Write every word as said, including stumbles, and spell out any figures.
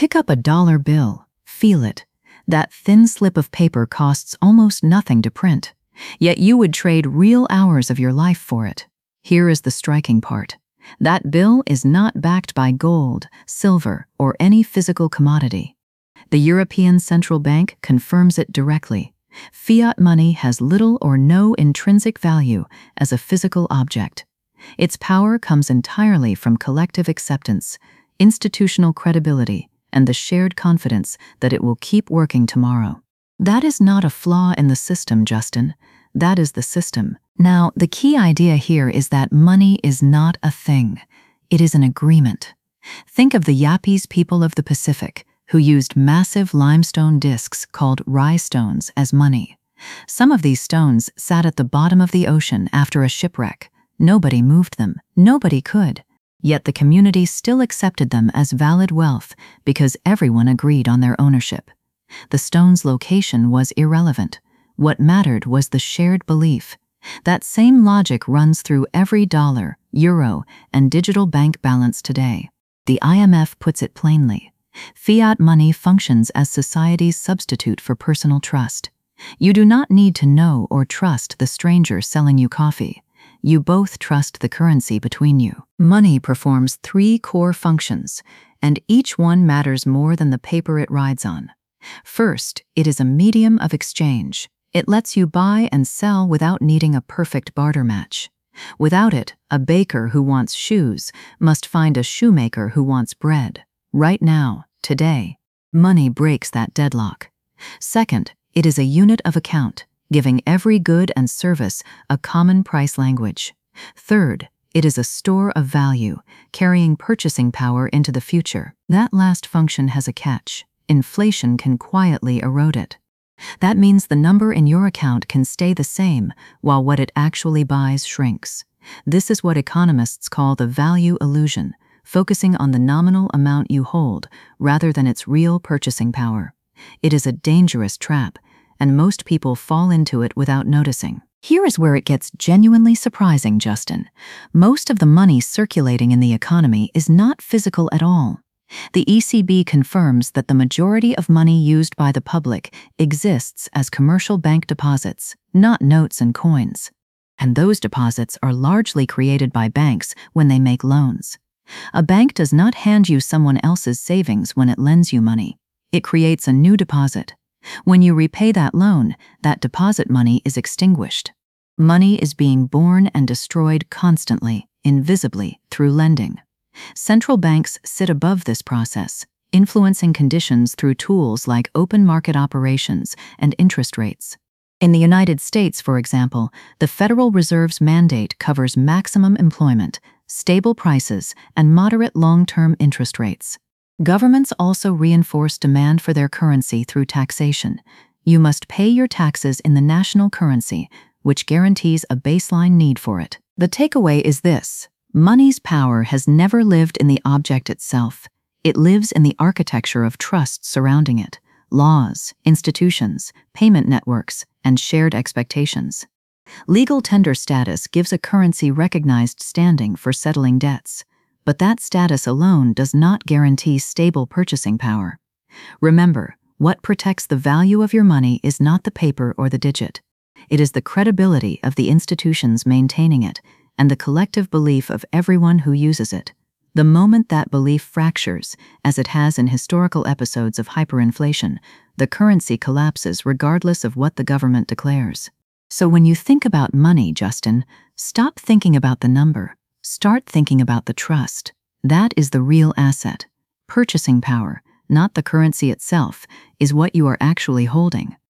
Pick up a dollar bill. Feel it. That thin slip of paper costs almost nothing to print, yet you would trade real hours of your life for it. Here is the striking part. That bill is not backed by gold, silver, or any physical commodity. The European Central Bank confirms it directly. Fiat money has little or no intrinsic value as a physical object. Its power comes entirely from collective acceptance, institutional credibility, and the shared confidence that it will keep working tomorrow. That is not a flaw in the system, Justin. That is the system. Now, the key idea here is that money is not a thing. It is an agreement. Think of the Yapese people of the Pacific, who used massive limestone discs called rye stones as money. Some of these stones sat at the bottom of the ocean after a shipwreck. Nobody moved them. Nobody could. Yet the community still accepted them as valid wealth because everyone agreed on their ownership. The stone's location was irrelevant. What mattered was the shared belief. That same logic runs through every dollar, euro, and digital bank balance today. The I M F puts it plainly. Fiat money functions as society's substitute for personal trust. You do not need to know or trust the stranger selling you coffee. You both trust the currency between you. Money performs three core functions, and each one matters more than the paper it rides on. First, it is a medium of exchange. It lets you buy and sell without needing a perfect barter match. Without it, a baker who wants shoes must find a shoemaker who wants bread. Right now, today, money breaks that deadlock. Second, it is a unit of account, giving every good and service a common price language. Third, it is a store of value, carrying purchasing power into the future. That last function has a catch. Inflation can quietly erode it. That means the number in your account can stay the same while what it actually buys shrinks. This is what economists call the value illusion, focusing on the nominal amount you hold rather than its real purchasing power. It is a dangerous trap, and most people fall into it without noticing. Here is where it gets genuinely surprising, Justin. Most of the money circulating in the economy is not physical at all. The E C B confirms that the majority of money used by the public exists as commercial bank deposits, not notes and coins. And those deposits are largely created by banks when they make loans. A bank does not hand you someone else's savings when it lends you money. It creates a new deposit. When you repay that loan, that deposit money is extinguished. Money is being born and destroyed constantly, invisibly, through lending. Central banks sit above this process, influencing conditions through tools like open market operations and interest rates. In the United States, for example, the Federal Reserve's mandate covers maximum employment, stable prices, and moderate long-term interest rates. Governments also reinforce demand for their currency through taxation. You must pay your taxes in the national currency, which guarantees a baseline need for it. The takeaway is this. Money's power has never lived in the object itself. It lives in the architecture of trust surrounding it, laws, institutions, payment networks, and shared expectations. Legal tender status gives a currency recognized standing for settling debts, but that status alone does not guarantee stable purchasing power. Remember, what protects the value of your money is not the paper or the digit. It is the credibility of the institutions maintaining it, and the collective belief of everyone who uses it. The moment that belief fractures, as it has in historical episodes of hyperinflation, the currency collapses regardless of what the government declares. So when you think about money, Justin, stop thinking about the number. Start thinking about the trust. That is the real asset. Purchasing power, not the currency itself, is what you are actually holding.